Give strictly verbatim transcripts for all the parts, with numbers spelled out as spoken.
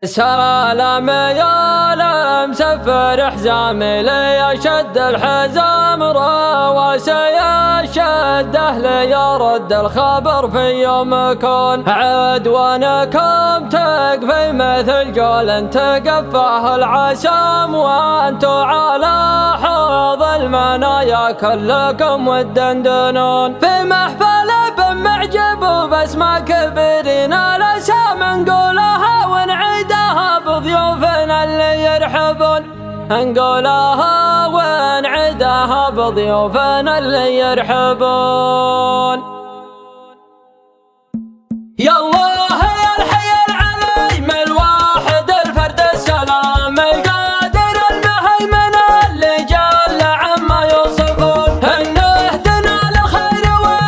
سلام يا لمسفر حزامي ليشد الحزام رواسي الشده ليرد الخبر في يومكم عدوانكم تقفي مثل جول تقفاه العسام وانتو على حوض المنايا كلكم والدندنون في محفل بمعجب وبسمة كبيرين الاسام نقولها ونعيدها بضيوفنا اللي يرحبون نقولها ونعيدها بضيوفنا اللي يرحبون. يا الله يا الحي العليم الواحد الفرد السلام القادر المهيمن اللي جل عما يوصفون نهدنا للخير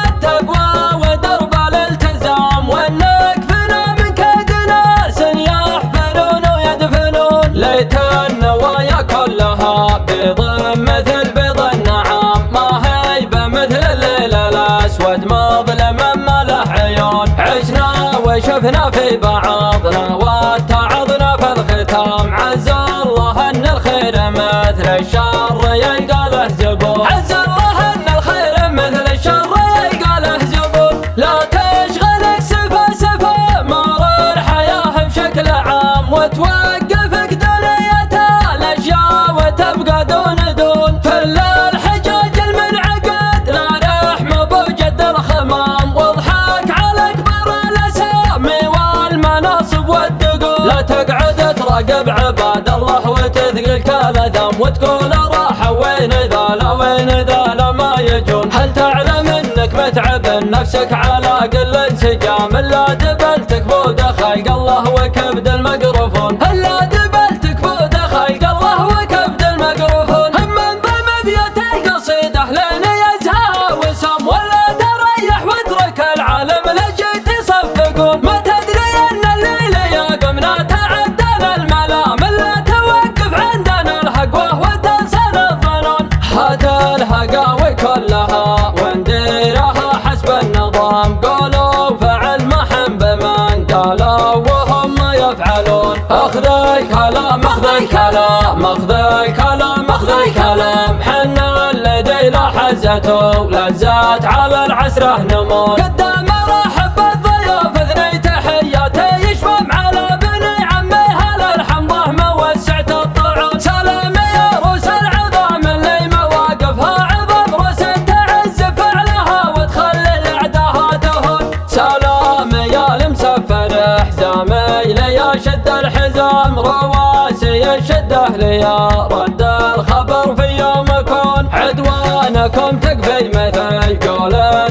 والتقوى ودرب الالتزام ونكفنا من كيد ناس يحفلون ويدفنون ليت النوايا كلها بيض مثل بيض النعام ما هي بمثل الليل الاسود مظلما ما له عيون عشنا وشفنا في بعضنا واتعظنا في الختام عز الله ان الخير مثل الشر يلقى له زبون عز الله ان الخير مثل الشر يلقى له زبون لا تشغلك سفا سفا مر الحياة بشكل عام وتوقفك دنيتها الاشياء وتبقى دون دون فل الحجاج المنعقد لا رحمة بوجد الخمام واضحك على اكبر الاسامي والمناصب والدقون لا تقعد تراقب عباد الله وتثقلك الاثام وتقول راحة وين ذا لا وين ذا لا ما يجون هل تعلم انك متعب نفسك على قل انسجام الا دبلتك بود خلق الله وكبد المقرفون الا دبلتك بود خلق الله وكبد المقرفون هم من ضم بيوت القصيدة لين يزهى وسام ولا تريح واترك العالم لجيت يصفقون ما تدري ان الليل يقمنا تعدل الملام لا توقف عندنا الهقوة وتنسى الظنون هات الهقاوي كلها ونديرها حسب النظام قولوا فعل محن بمن قالوا وهم يفعلون اخذ الكلام اخذ الكلام اخذ الكلام اخذ الكلام حنا لدي لحزته لزات على العسره نمون قدام رحب بالضيوف اثني تحياتي يشمم على بني عمي هل الحمضه موسعت الطعون سلام يا روس العظام اللي مواقفها عظم روس تعز فعلها وتخلي الاعداء تهون سلام يا المسفر حزامي ليا شد الحزام رواسي الشده ليا رد الخبر في يومكم عدوانكم تقفي مثل قول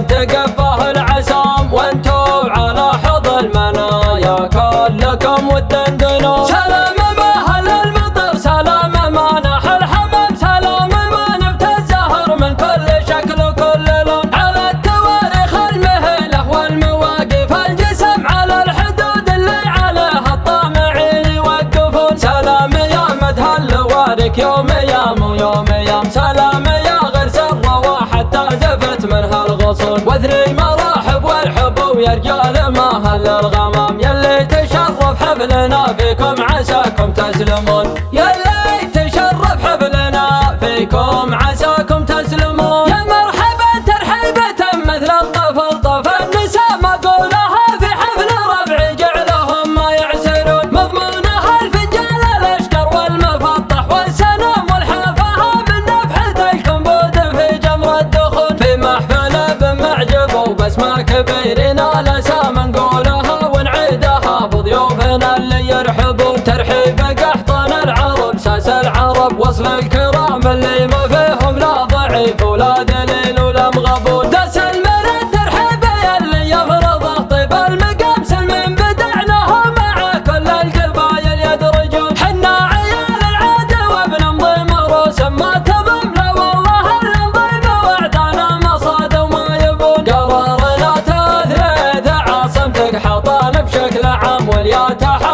تقفاه العسام وانتو على حوض المنايا كلكم والدندنون سلام ما هل المطر سلام ما ناح الحمام سلام ما نبت الزهر من كل شكل وكل لون على التواريخ المهله والمواقف الجسم على الحدود اللي عليها الطامعين يوقفون سلام يا مدها اللوارك يوم ايام ويوم ايام سلام يا غرس الروا حتى زفت منها الغصون واثني مراحب والحب ويا رجال ما هل الغمام يلي تشرف حفلنا فيكم عساكم تسلمون يلي تشرف حفلنا فيكم عساكم تسلمون يا مرحبا ترحيبة مثل الطفل طف النساء مقولها في حفل ربع جعلهم ما يعسرون مضمونها الفنجال الاشقر والمفطح والسنام والحافها من نفحة الكنبود في جمر الدخول في محفل بمعجب وبسمة كبيرين الاسام نقولها ونعيدها بضيوفنا اللي يرحبون ترحيب قحطان العرب ساس العرب وصل الكرام اللي ما فيهم لا ضعيف ولا دليل ولا مغبون دس المرد ترحيب اللي يفرضه طيب المقام سلم بدعناه مع كل القبايل يدرجون حنا عيال العاده وبنمضي مروس ما تضم لا والله الانضيم وعدانا مصاد وما يبون قرارنا تثليث عاصمتك حطان بشكل عام واليا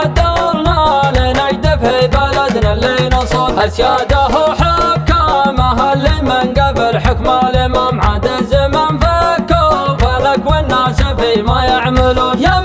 تحدرنا لنجد في بلدنا اللي نصون اسياده وحكامه اللي من قبل حكم الامام عاد الزمن فكوا فلك والناس فيما يعملون يا